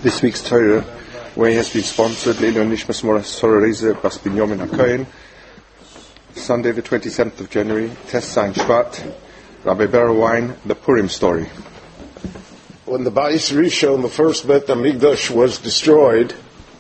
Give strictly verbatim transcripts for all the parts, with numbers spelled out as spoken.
This week's Torah way has been sponsored Leilon Nishmas Mora Sororize Bas Binyamin HaKohen, Sunday the twenty-seventh of January, Tes Zayin Shvat, Rabbi Berwine, the Purim story. When the Bayis Rishon, the first Bet HaMikdash, was destroyed,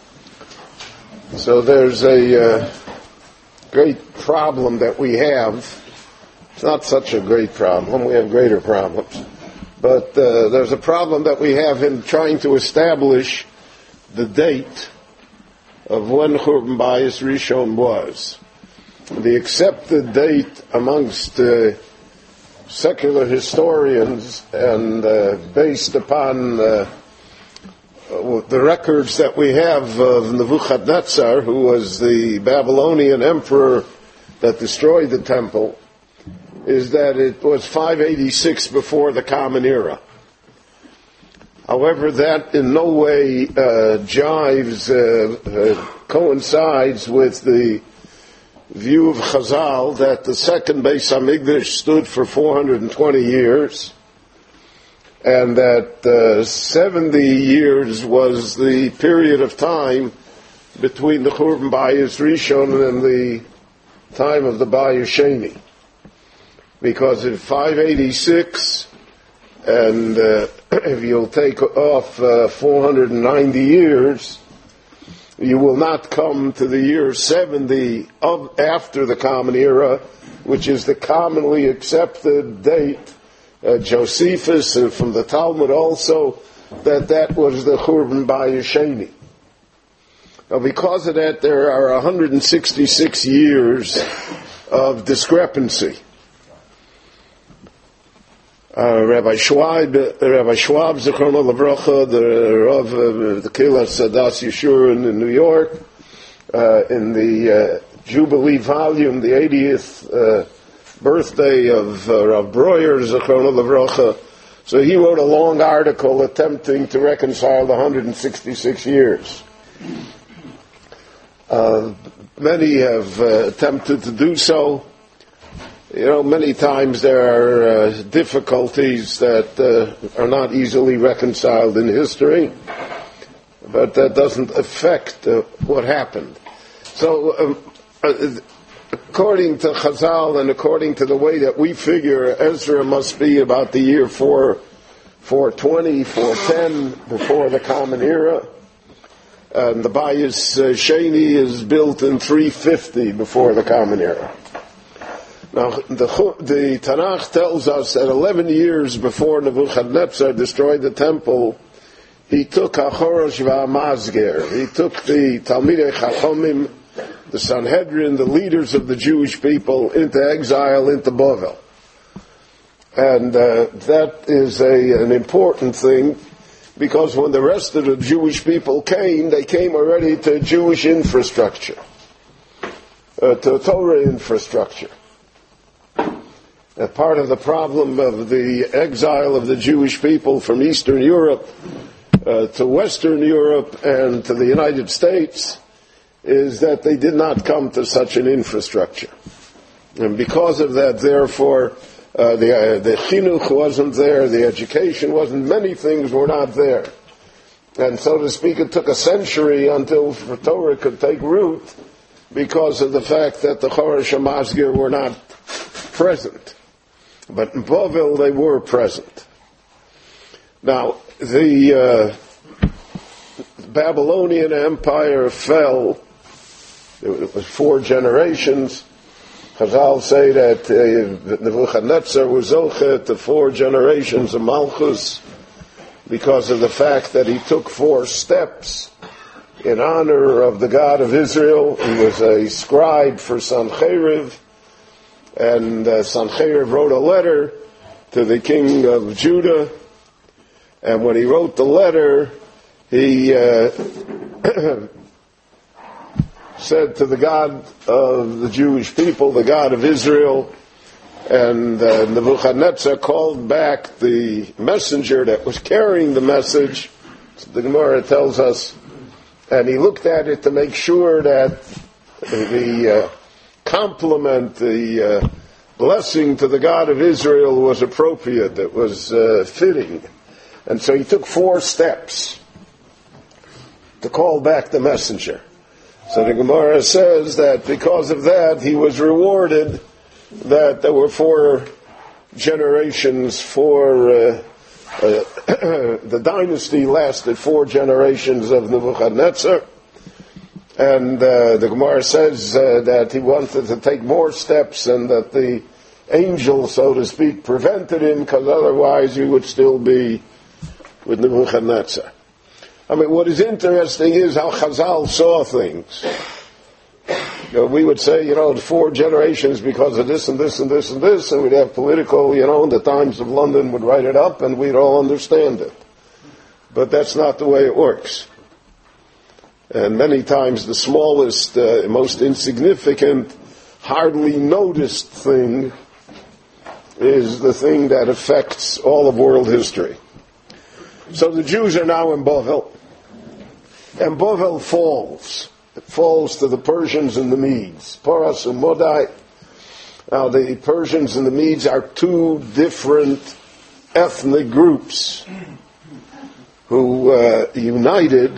so there's a uh, great problem that we have. It's not such a great problem. We have greater problems. But uh, there's a problem that we have in trying to establish the date of when Churban Bayis Rishon was. The accepted date amongst uh, secular historians and uh, based upon uh, the records that we have of Nebuchadnezzar, who was the Babylonian emperor that destroyed the temple, is that it was five eighty-six before the Common Era. However, that in no way uh, jives, uh, uh, coincides with the view of Chazal that the second Beis HaMikdash stood for four hundred twenty years, and that uh, seventy years was the period of time between the Churban Bayis Rishon and the time of the Bayis Sheni. Because in five eighty-six, and uh, if you'll take off uh, four hundred ninety years, you will not come to the year seventy of after the Common Era, which is the commonly accepted date, uh, Josephus, and from the Talmud also, that that was the Churban Bayis Sheni. Now, because of that, there are one hundred sixty-six years of discrepancy. Uh, Rabbi Schwab, uh, Rabbi Schwab, Zichrono Livrocha, the Rav, uh, the Kilas Sadas Yeshurun in New York, uh, in the uh, Jubilee volume, the eightieth uh, birthday of uh, Rav Breuer, Zichrono Livrocha. So he wrote a long article attempting to reconcile the one hundred sixty-six years. Uh, many have uh, attempted to do so. You know, many times there are uh, difficulties that uh, are not easily reconciled in history, but that doesn't affect uh, what happened. So, um, uh, according to Chazal and according to the way that we figure, Ezra must be about the year four, four twenty, four ten, before the Common Era. And the Bayis uh, Sheni is built in three fifty before the Common Era. Now, the, the Tanakh tells us that eleven years before Nebuchadnezzar destroyed the temple, he took HaChorosh VaMazger. He took the Talmidei Chachomim, the Sanhedrin, the leaders of the Jewish people, into exile, into Bavel. And uh, that is a, an important thing, because when the rest of the Jewish people came, they came already to Jewish infrastructure, uh, to Torah infrastructure. A part of the problem of the exile of the Jewish people from Eastern Europe uh, to Western Europe and to the United States is that they did not come to such an infrastructure. And because of that, therefore, uh, the, uh, the chinuch wasn't there, the education wasn't, many things were not there. And so to speak, it took a century until Torah could take root because of the fact that the Chorosh HaMazger were not present. But in Bavel, they were present. Now, the uh, Babylonian Empire fell. It was four generations. Chazal say that uh, Nebuchadnezzar was zochet to four generations of Malchus because of the fact that he took four steps in honor of the God of Israel. He was a scribe for Sancheriv. And uh, Sancheriv wrote a letter to the king of Judah, and when he wrote the letter, he uh, said to the God of the Jewish people, the God of Israel, and uh, Nebuchadnezzar called back the messenger that was carrying the message, the Gemara tells us, and he looked at it to make sure that the uh, compliment, the uh, blessing to the God of Israel was appropriate, it was uh, fitting. And so he took four steps. to call back the messenger. So the Gemara says that because of that, he was rewarded, that there were four generations, four, uh, uh, the dynasty lasted four generations of Nebuchadnezzar. And uh, the Gemara says uh, that he wanted to take more steps and that the angel, so to speak, prevented him, because otherwise he would still be with Nebuchadnezzar. I mean, what is interesting is how Chazal saw things. You know, we would say, you know, four generations because of this and this and this and this, and we'd have political, you know, the Times of London would write it up and we'd all understand it. But that's not the way it works. And many times the smallest, uh, most insignificant, hardly noticed thing is the thing that affects all of world history. So the Jews are now in Bavel. And Bavel falls. It falls to the Persians and the Medes. Paras and Modai. Now the Persians and the Medes are two different ethnic groups who uh, united,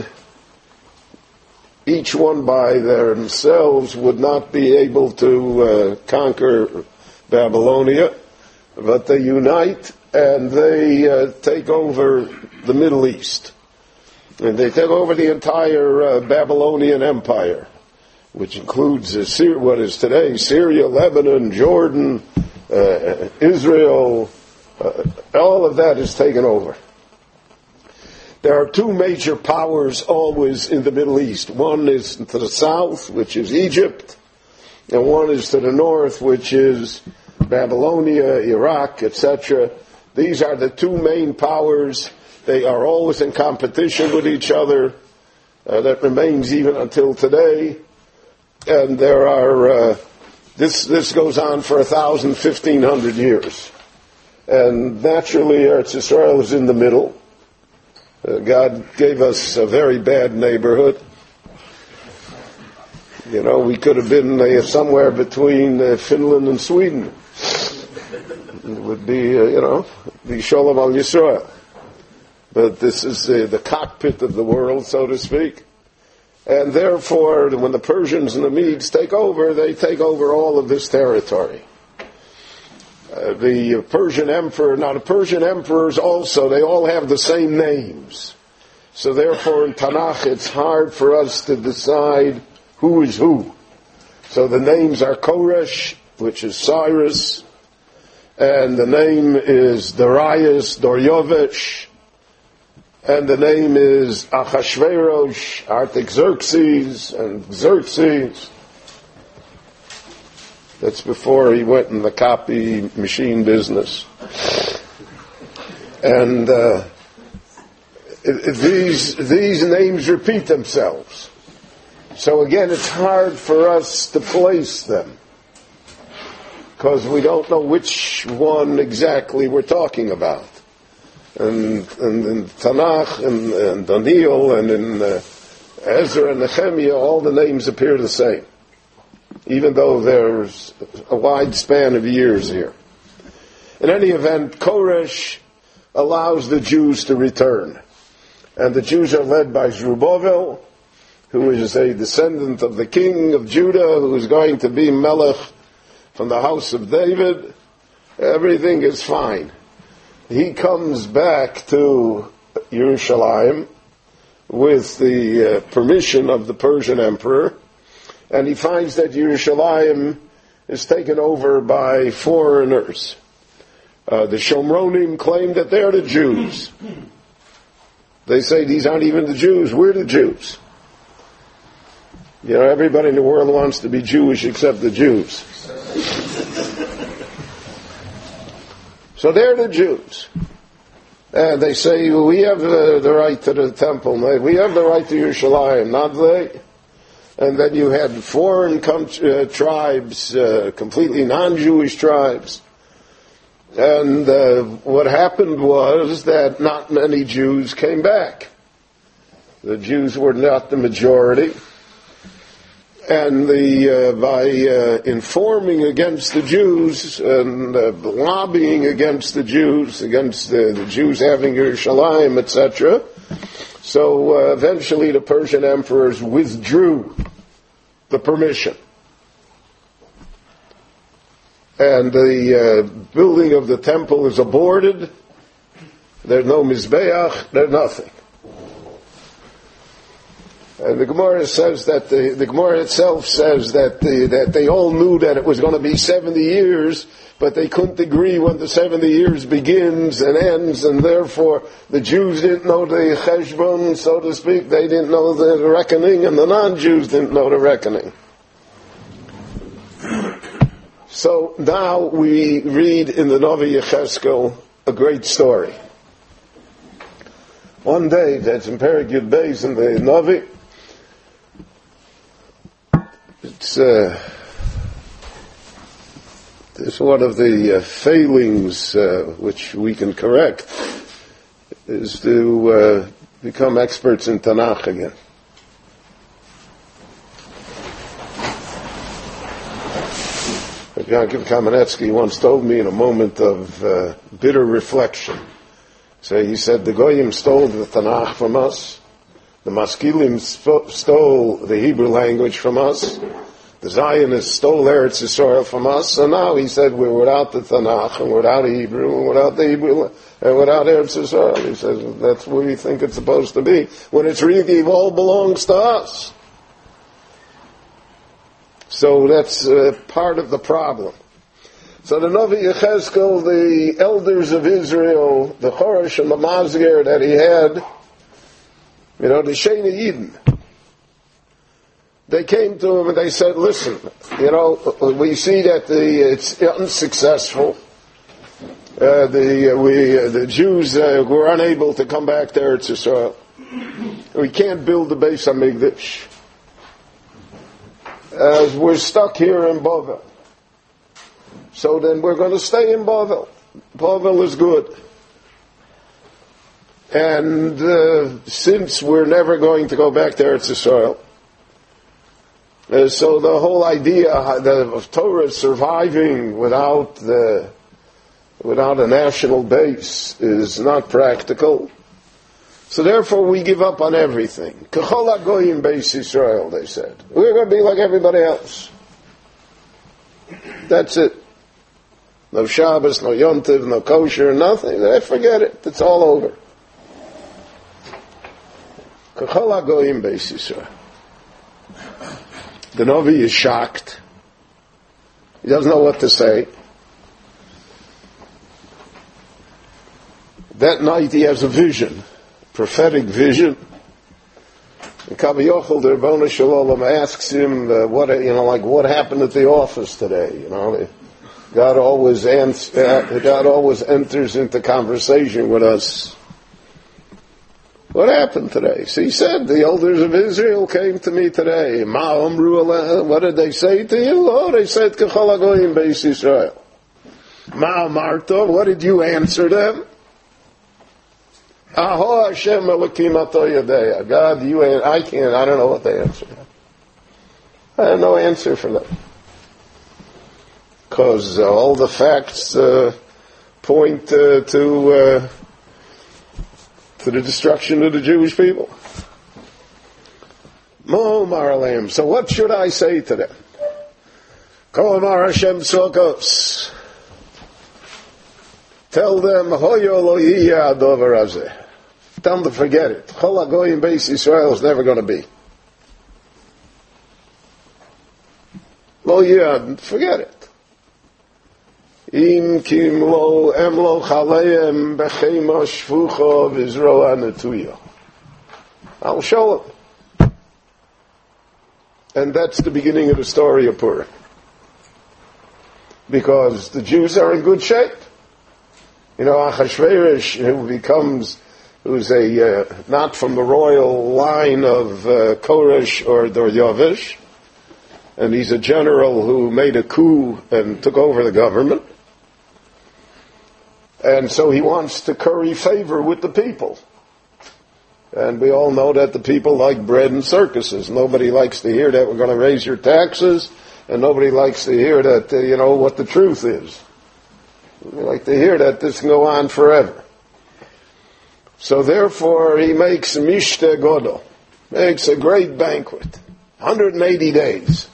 each one by themselves would not be able to uh, conquer Babylonia, but they unite and they uh, take over the Middle East. And they take over the entire uh, Babylonian Empire, which includes uh, Syria, what is today Syria, Lebanon, Jordan, uh, Israel. Uh, all of that is taken over. There are two major powers always in the Middle East. One is to the south, which is Egypt, and one is to the north, which is Babylonia, Iraq, et cetera. These are the two main powers. They are always in competition with each other. Uh, that remains even until today. And there are, uh, this, this goes on for a thousand, fifteen hundred years. And naturally, Eretz Yisrael is in the middle. Uh, God gave us a very bad neighborhood. You know, we could have been uh, somewhere between uh, Finland and Sweden. It would be, uh, you know, the Sholem al Yisrael. But this is uh, the cockpit of the world, so to speak. And therefore, when the Persians and the Medes take over, they take over all of this territory. Uh, the Persian emperor, now the Persian emperors also, they all have the same names. So therefore in Tanakh it's hard for us to decide who is who. So the names are Koresh, which is Cyrus, and the name is Darius, Doryovesh, and the name is Achashverosh, Artaxerxes, and Xerxes. That's before he went in the copy machine business. And uh, it, it, these these names repeat themselves. So again, it's hard for us to place them because we don't know which one exactly we're talking about. And, and in Tanakh and, and Daniel and in uh, Ezra and Nehemiah, all the names appear the same, even though there's a wide span of years here. In any event, Koresh allows the Jews to return. And the Jews are led by Zerubbabel, who is a descendant of the king of Judah, who is going to be Melech from the house of David. Everything is fine. He comes back to Yerushalayim with the uh, permission of the Persian emperor, and he finds that Yerushalayim is taken over by foreigners. Uh, the Shomronim claim that they're the Jews. They say these aren't even the Jews, we're the Jews. You know, everybody in the world wants to be Jewish except the Jews. So they're the Jews. And they say, we have the, the right to the temple. We have the right to Yerushalayim, not they. And then you had foreign com- uh, tribes, uh, completely non-Jewish tribes. And uh, what happened was that not many Jews came back. The Jews were not the majority. And the, uh, by uh, informing against the Jews and uh, lobbying against the Jews, against the, the Jews having Yerushalayim, et cetera, So uh, eventually the Persian emperors withdrew the permission. And the uh, building of the temple is aborted. There's no Mizbeach, there's nothing. And the Gemara says that the, the Gemara itself says that the, that they all knew that it was going to be seventy years, but they couldn't agree when the seventy years begins and ends, and therefore the Jews didn't know the cheshbon, so to speak. They didn't know the reckoning, and the non-Jews didn't know the reckoning. So now we read in the Navi Yechezkel a great story. One day, that's in Perek Yud Beis in the Navi, it's, uh, it's one of the uh, failings uh, which we can correct, is to uh, become experts in Tanakh again. Yaakov Kamenetsky once told me in a moment of uh, bitter reflection. So he said, the Goyim stole the Tanakh from us, the Maskilim sp- stole the Hebrew language from us, the Zionists stole Eretz Yisrael from us, and now he said we're without the Tanakh, and without Hebrew, and without the Hebrew, and without Eretz Yisrael. He says that's where we think it's supposed to be, when it's really all belongs to us. So that's uh, part of the problem. So the Navi Yechezkel, the elders of Israel, the Chorosh and the Mazger that he had, you know, the Sheni Yidden, they came to him and they said, listen, you know, we see that the, it's unsuccessful. Uh, the, uh, we, uh, the Jews uh, were unable to come back to Eretz Yisrael. We can't build the Beis HaMikdash. As we're stuck here in Bavel. So then we're going to stay in Bavel. Bavel is good. And uh, since we're never going to go back to Eretz Yisrael, uh, so the whole idea of Torah surviving without the, without a national base is not practical. So therefore we give up on everything. K'chol hagoyim beis Yisrael, they said. We're going to be like everybody else. That's it. No Shabbos, no Yom Tov, no kosher, nothing. They forget it. It's all over. K'chol hagoyim beis Yisrael. The Navi is shocked. He doesn't know what to say. That night he has a vision. Prophetic vision. And Kaviyachol, the Rebbeinu Shalom, asks him, uh, what, you know, like, what happened at the office today? You know, God always, ans- uh, God always enters into conversation with us. What happened today? So he said, the elders of Israel came to me today. Ma amru aleh, what did they say to you? Oh, they said, K'chol hagoyim beis Yisrael. Ma amarta, what did you answer them? Aho Hashem Elokim ato yadeya. God, you, I can't, I don't know what they answer. I have no answer for them. Because uh, all the facts uh, point uh, to uh, to the destruction of the Jewish people. Mo Maraleim. So what should I say to them? Kol Amar Hashem Tzokos. Tell them, Hoyo lo yiyah adover hazeh. Tell them to forget it. Chol hagoyim beis Yisrael is never going to be. Lo yiyah, forget it. Im kim lo em lo chaleim bechema shvucha v'zroa netuya. I'll show them. And that's the beginning of the story of Purim. Because the Jews are in good shape. You know, Achashverosh, who becomes, who's a, uh, not from the royal line of uh, Koresh or Daryavish, and he's a general who made a coup and took over the government. And so he wants to curry favor with the people. And we all know that the people like bread and circuses. Nobody likes to hear that we're going to raise your taxes, and nobody likes to hear that, uh, you know, what the truth is. We like to hear that this can go on forever. So therefore he makes a Mishteh Godel, makes a great banquet, one hundred eighty days.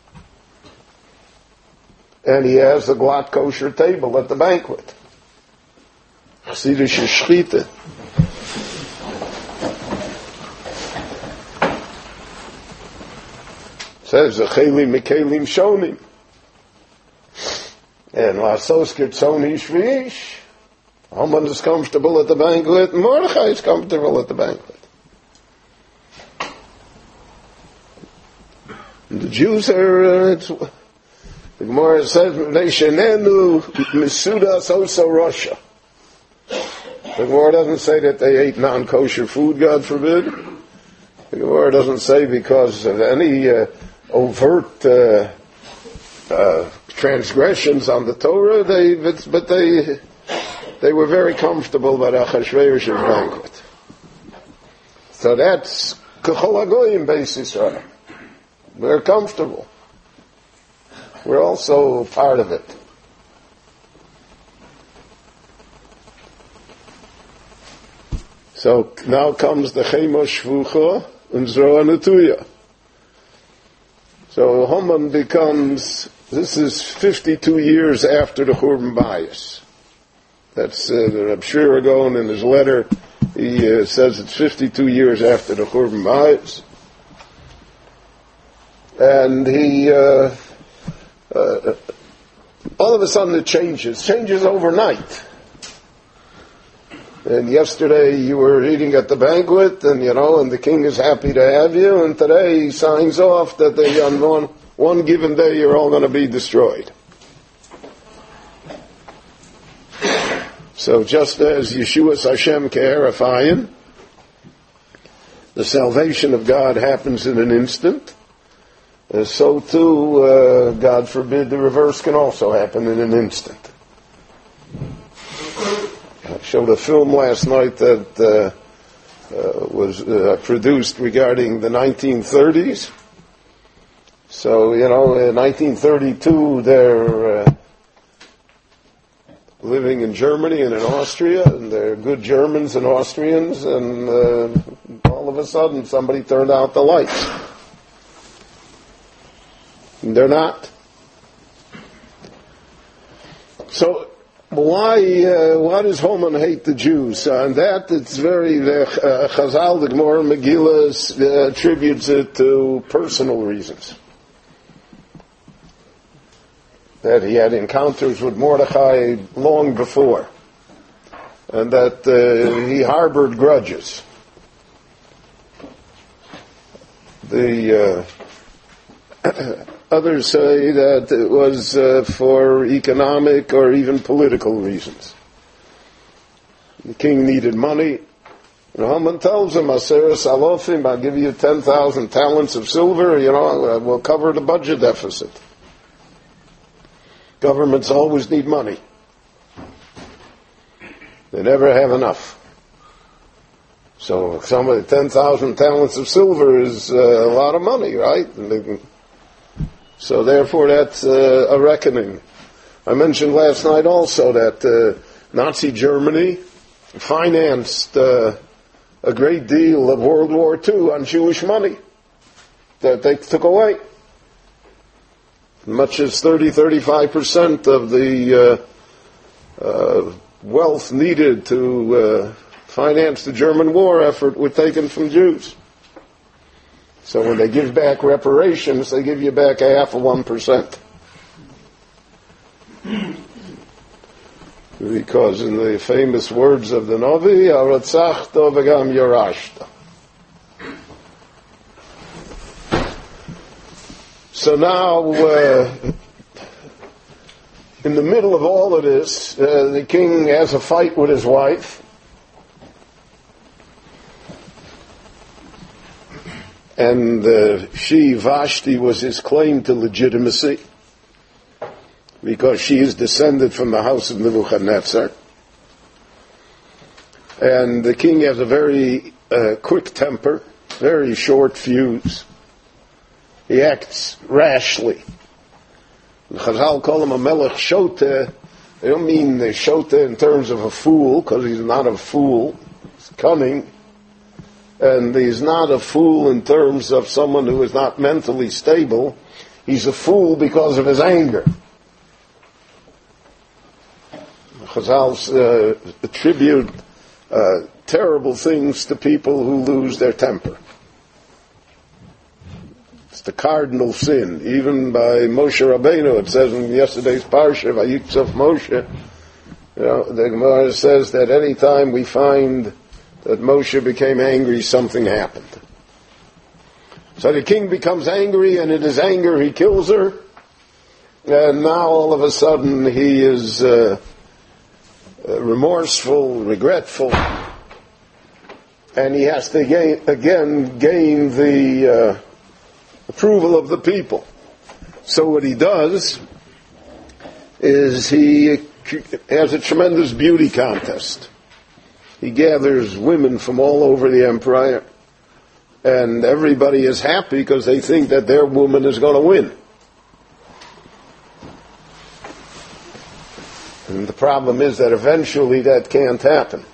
And he has a glatt kosher table at the banquet. Chassidische Schchite. Says a chelim mikelim shonim. And lasos kirtzoni shvish. Haman is comfortable at the banquet, and Mordechai is comfortable at the banquet. And the Jews are, uh, it's, the Gemara says, Neshenenu Misudas Oso Russia. The Gemara doesn't say that they ate non-kosher food, God forbid. The Gemara doesn't say because of any uh, overt uh, uh, transgressions on the Torah, they, but they they were very comfortable by Achashverosh's banquet. So that's K'chol HaGoyim Beis Yisrael. We're comfortable. We're also part of it. So now comes the Chema Shvucha and Zroa Netuya. So Haman becomes, this is fifty-two years after the Churban Bayis. That's uh, the Reb Shira Gaon in his letter. He uh, says it's fifty-two years after the Churban Bayis. And he, uh, uh, all of a sudden it changes, changes overnight. And yesterday you were eating at the banquet, and you know, and the king is happy to have you, and today he signs off that they, on one, one given day you're all going to be destroyed. So just as Yeshua's Hashem Ke'erafayim, the salvation of God happens in an instant, uh, so too, uh, God forbid, the reverse can also happen in an instant. I showed a film last night that uh, uh, was uh, produced regarding the nineteen thirties. So, you know, in nineteen thirty-two, they're uh, living in Germany and in Austria, and they're good Germans and Austrians, and uh, all of a sudden somebody turned out the lights. And they're not. So, why uh, why does Haman hate the Jews? Uh, and that, it's very, uh, Chazal, the Gemara Megillah uh, attributes it to personal reasons. That he had encounters with Mordechai long before, and that uh, he harbored grudges. The uh, others say that it was uh, for economic or even political reasons. The king needed money. And Haman tells him, Aseres alofim, I'll give you ten thousand talents of silver, you know, we'll cover the budget deficit. Governments always need money. They never have enough. So some of the ten thousand talents of silver is uh, a lot of money, right? And they, so therefore that's uh, a reckoning. I mentioned last night also that uh, Nazi Germany financed uh, a great deal of World War Two on Jewish money that they took away. Much as thirty, thirty-five percent of the uh, uh, wealth needed to uh, finance the German war effort were taken from Jews. So when they give back reparations, they give you back a half of one percent. Because in the famous words of the Navi, Aratzachta v'gam yorashta. So now, uh, in the middle of all of this, uh, the king has a fight with his wife. And uh, she, Vashti, was his claim to legitimacy, because she is descended from the house of Nebuchadnezzar. And the king has a very uh, quick temper, very short fuse. He acts rashly. The Chazal call him a melech shoteh. They don't mean the shoteh in terms of a fool, because he's not a fool. He's cunning, and he's not a fool in terms of someone who is not mentally stable. He's a fool because of his anger. Chazal uh, attribute uh, terrible things to people who lose their temper. It's the cardinal sin. Even by Moshe Rabbeinu, it says in yesterday's parsha, Vayiktzov Moshe, you know, the Gemara says that any time we find that Moshe became angry, something happened. So the king becomes angry, and in his anger he kills her, and now all of a sudden he is uh, remorseful, regretful, and he has to gain, again gain the uh, approval of the people. So what he does is he has a tremendous beauty contest. He gathers women from all over the empire, and everybody is happy because they think that their woman is going to win. And the problem is that eventually that can't happen.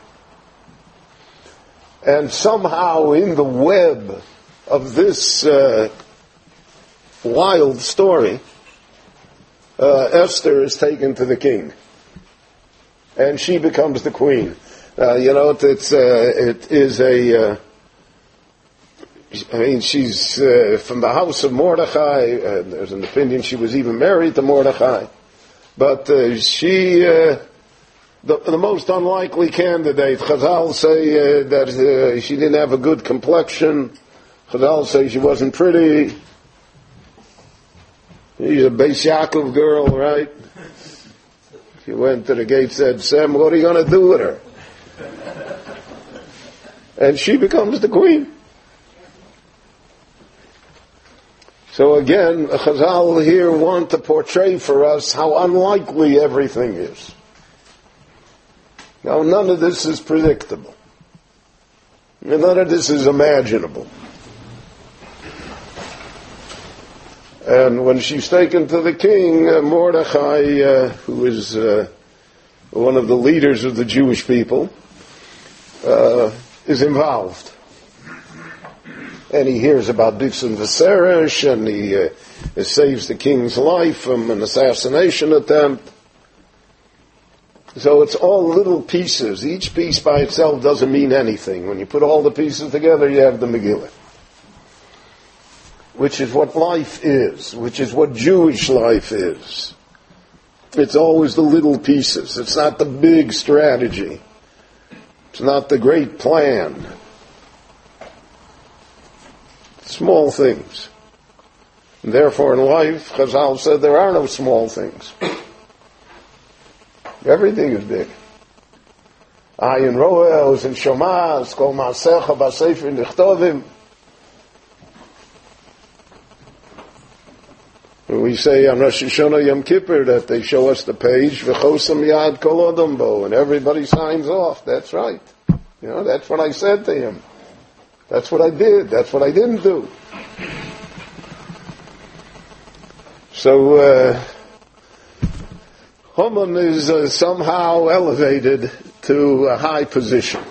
And somehow in the web of this uh, wild story, uh, Esther is taken to the king, and she becomes the queen. Uh, you know, it, it's uh, it is a. Uh, I mean, she's uh, from the house of Mordechai. Uh, there's an opinion she was even married to Mordechai, but uh, she, uh, the, the most unlikely candidate. Chazal say uh, that uh, she didn't have a good complexion. Chazal say she wasn't pretty. She's a Beis Yaakov girl, right? She went to the gate, said, "Sam, what are you going to do with her?" And she becomes the queen. So again, Chazal here want to portray for us how unlikely everything is. Now, none of this is predictable. None of this is imaginable. And when she's taken to the king, uh, Mordechai, uh, who is uh, one of the leaders of the Jewish people, uh, is involved. And he hears about Bixen Viseresh, and he uh, saves the king's life from an assassination attempt. So it's all little pieces. Each piece by itself doesn't mean anything. When you put all the pieces together, you have the Megillah. Which is what life is, which is what Jewish life is. It's always the little pieces. It's not the big strategy. It's not the great plan. Small things. And therefore in life, Chazal said there are no small things. Everything is big. Ayin roeh, ozen shomah, kol ma'asecha b'sefer nichtovim. We say on Rosh Hashanah Yom Kippur that they show us the page, v'chosam yad kol odom bo, and everybody signs off. That's right. You know, that's what I said to him. That's what I did. That's what I didn't do. So, uh, Haman is uh, somehow elevated to a high position.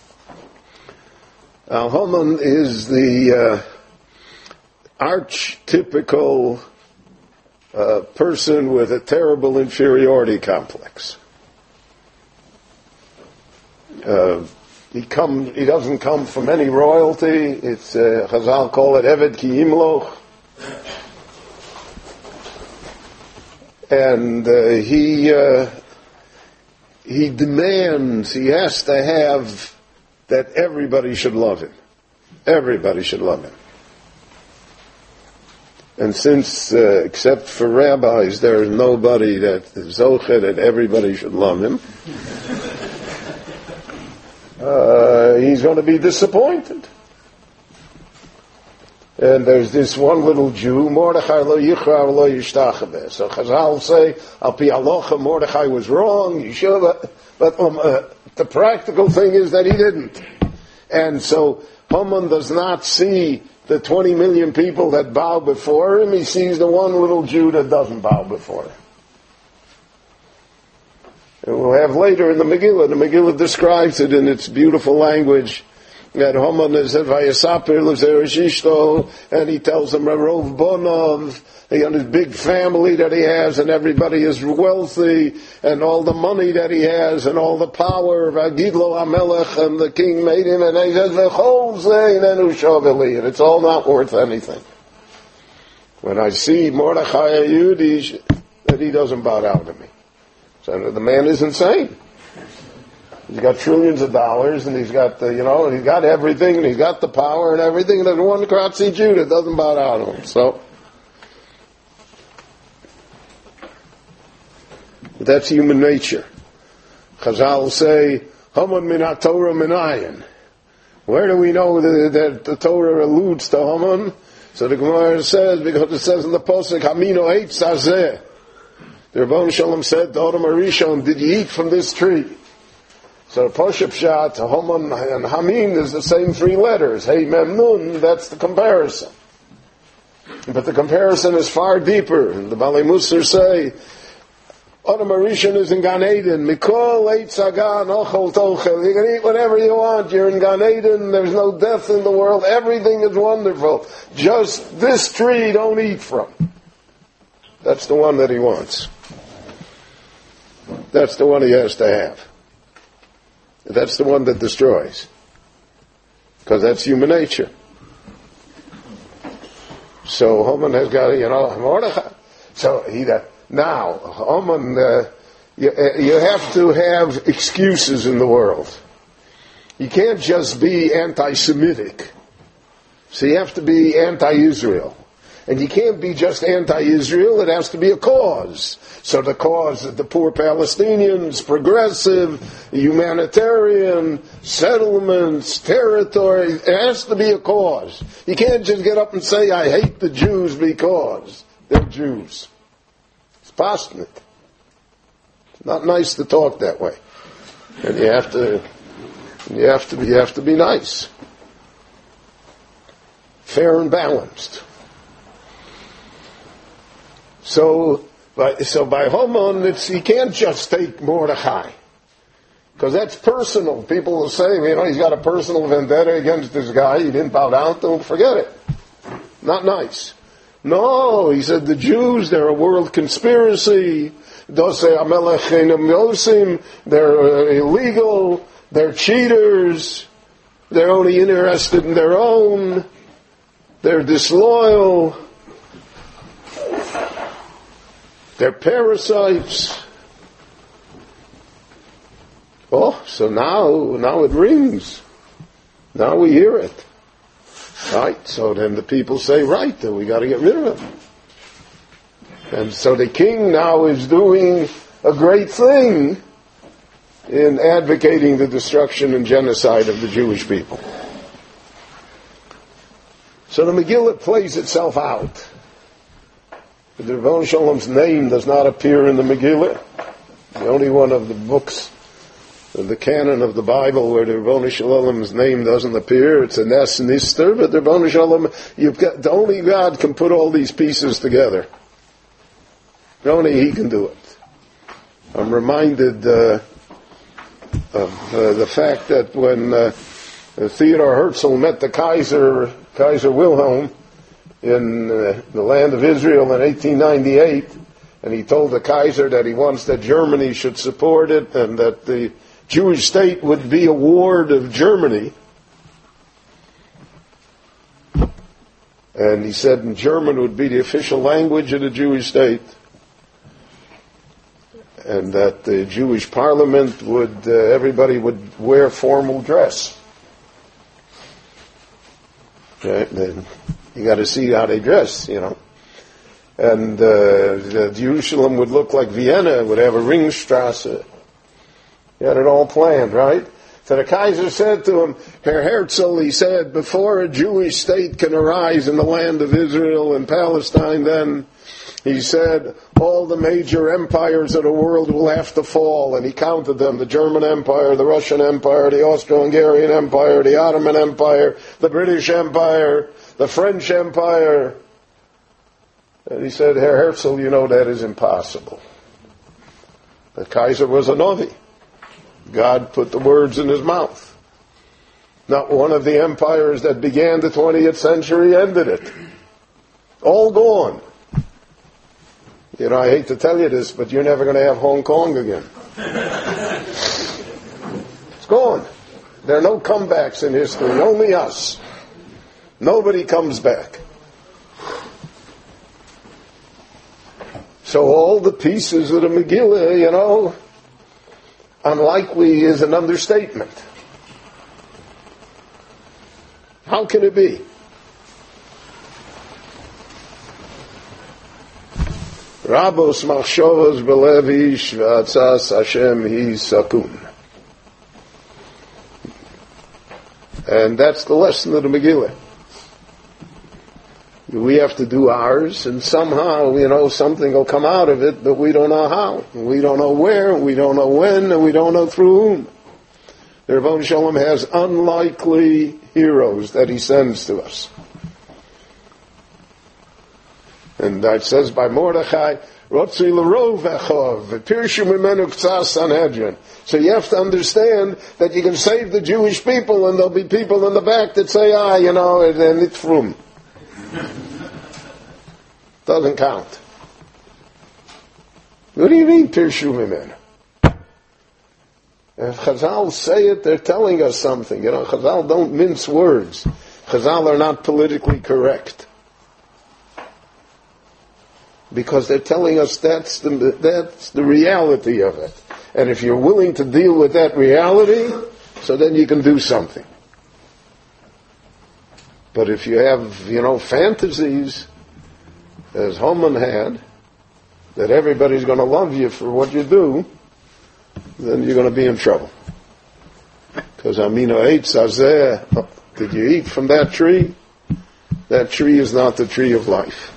Now, Haman is the uh, archetypical uh, person with a terrible inferiority complex. Uh, He come. He doesn't come from any royalty. It's uh, Chazal call it Eved Ki Yimloch, and uh, he uh, he demands. He has to have that everybody should love him. Everybody should love him. And since, uh, except for rabbis, there is nobody that is zoche that everybody should love him. Uh, he's going to be disappointed. And there's this one little Jew, Mordechai lo yichra lo yishtachabeh. So Chazal say, al pi halacha, Mordechai was wrong, Yeshua, but um, uh, the practical thing is that he didn't. And so Haman does not see the twenty million people that bow before him, he sees the one little Jew that doesn't bow before him. And we'll have later in the Megillah, the Megillah describes it in its beautiful language. That Haman is at Vayasaper, lives there as Ishto, and he tells him Rov Bonov, he got his big family that he has, and everybody is wealthy, and all the money that he has, and all the power of Agidlo Amelech, and the king made him, and he says, and it's all not worth anything. When I see Mordechai Yehudi, that he doesn't bow down to me. So the man is insane. He's got trillions of dollars, and he's got the, you know, and he's got everything, and he's got the power and everything, and there's one Kratzi Jew that doesn't bow down to him. So, that's human nature. Chazal say, Haman min ha-Torah minayin. Where do we know that, that the Torah alludes to Haman? So the Gemara says, because it says in the Pasuk, Hamino eitz hazeh. The Rebbeinu Shalom said to Adam Arishon, did you eat from this tree? So Poshup Shat, Haman, and Hamin is the same three letters. Hey Mem Nun, that's the comparison. But the comparison is far deeper. And the Balei Musar say, Adam Arishon is in Gan Eden. Mikol eitz hagan ochel tochel. You can eat whatever you want. You're in Gan Eden. There's no death in the world. Everything is wonderful. Just this tree don't eat from. That's the one that he wants. That's the one he has to have. That's the one that destroys. Because that's human nature. So Haman has got, you know, Mordechai. So he, uh, now, Haman, uh, you, uh, you have to have excuses in the world. You can't just be anti-Semitic. So you have to be anti-Israel. And you can't be just anti-Israel, it has to be a cause. So the cause of the poor Palestinians, progressive, humanitarian, settlements, territory, it has to be a cause. You can't just get up and say, I hate the Jews because they're Jews. It's passionate. It's not nice to talk that way. And you have to, you have to, you have to be nice. Fair and balanced. So, by, so by Haman, it's, you can't just take Mordechai. Because that's personal. People will say, you know, he's got a personal vendetta against this guy. He didn't bow down to him. Forget it. Not nice. No, he said the Jews, they're a world conspiracy. Dosei Amelech Einam Yosim. They're uh, illegal. They're cheaters. They're only interested in their own. They're disloyal. They're parasites. Oh, so now, now it rings. Now we hear it. Right, so then the people say, right, then we got to get rid of him. And so the king now is doing a great thing in advocating the destruction and genocide of the Jewish people. So the Megillah plays itself out. The Rebbeinu Shalom's name does not appear in the Megillah. The only one of the books, the canon of the Bible, where the Rebbeinu Shalom's name doesn't appear. It's a Nes Nister, but the Rebbeinu Shalom, you've got, the only God can put all these pieces together. Only He can do it. I'm reminded uh, of uh, the fact that when uh, Theodor Herzl met the Kaiser, Kaiser Wilhelm, in uh, the land of Israel in eighteen ninety-eight, and he told the Kaiser that he wants that Germany should support it and that the Jewish state would be a ward of Germany. And he said in German would be the official language of the Jewish state, and that the Jewish parliament would, uh, everybody would wear formal dress. Okay, then you got to see how they dress, you know. And uh, Jerusalem would look like Vienna, would have a Ringstrasse. He had it all planned, right? So the Kaiser said to him, Herr Herzl, he said, before a Jewish state can arise in the land of Israel and Palestine, then, he said, all the major empires of the world will have to fall. And he counted them, the German Empire, the Russian Empire, the Austro-Hungarian Empire, the Ottoman Empire, the British Empire, the French Empire. And he said, Herr Herzl, you know that is impossible. The Kaiser was a Novi. God put the words in his mouth. Not one of the empires that began the twentieth century ended it. All gone. You know, I hate to tell you this, but you're never going to have Hong Kong again. It's gone. There are no comebacks in history, only us. Nobody comes back. So all the pieces of the Megillah, you know, unlikely is an understatement. How can it be? Rabos machshavos belevi shvatzas Hashem hi sakun. And that's the lesson of the Megillah. We have to do ours, and somehow, you know, something will come out of it, but we don't know how. We don't know where, we don't know when, and we don't know through whom. The Rebbeinu Shalom has unlikely heroes that he sends to us. And it says by Mordechai, Rotzi l'rov echov, v'pirshu mimenu k'tzas Sanhedrin. So you have to understand that you can save the Jewish people, and there'll be people in the back that say, ah, you know, and it's frum. Doesn't count. What do you mean, Pirshu Mimenu? If Chazal say it, they're telling us something. You know, Chazal don't mince words. Chazal are not politically correct. Because they're telling us that's the, that's the reality of it. And if you're willing to deal with that reality, so then you can do something. But if you have, you know, fantasies, as Haman had, that everybody's going to love you for what you do, then you're going to be in trouble. Because Amino Eitz Azeh, did you eat from that tree? That tree is not the tree of life.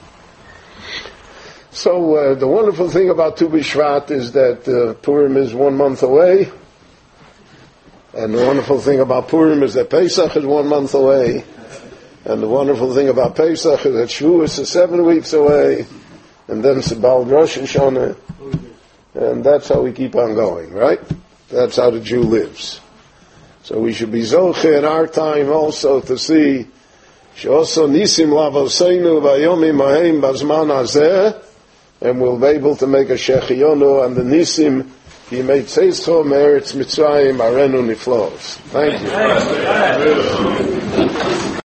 So uh, the wonderful thing about Tu B'Shvat is that uh, Purim is one month away. And the wonderful thing about Purim is that Pesach is one month away. And the wonderful thing about Pesach is that Shavuos is seven weeks away. And then it's about Rosh Hashanah. And that's how we keep on going, right? That's how the Jew lives. So we should be zoche in our time also to see She'oso nisim lavoseinu vayomim hahem bazman hazeh, and we'll be able to make a shechiyonu on the nisim He made Tzeischo Meretz Mitzrayim Arenu Niflos. Thank you.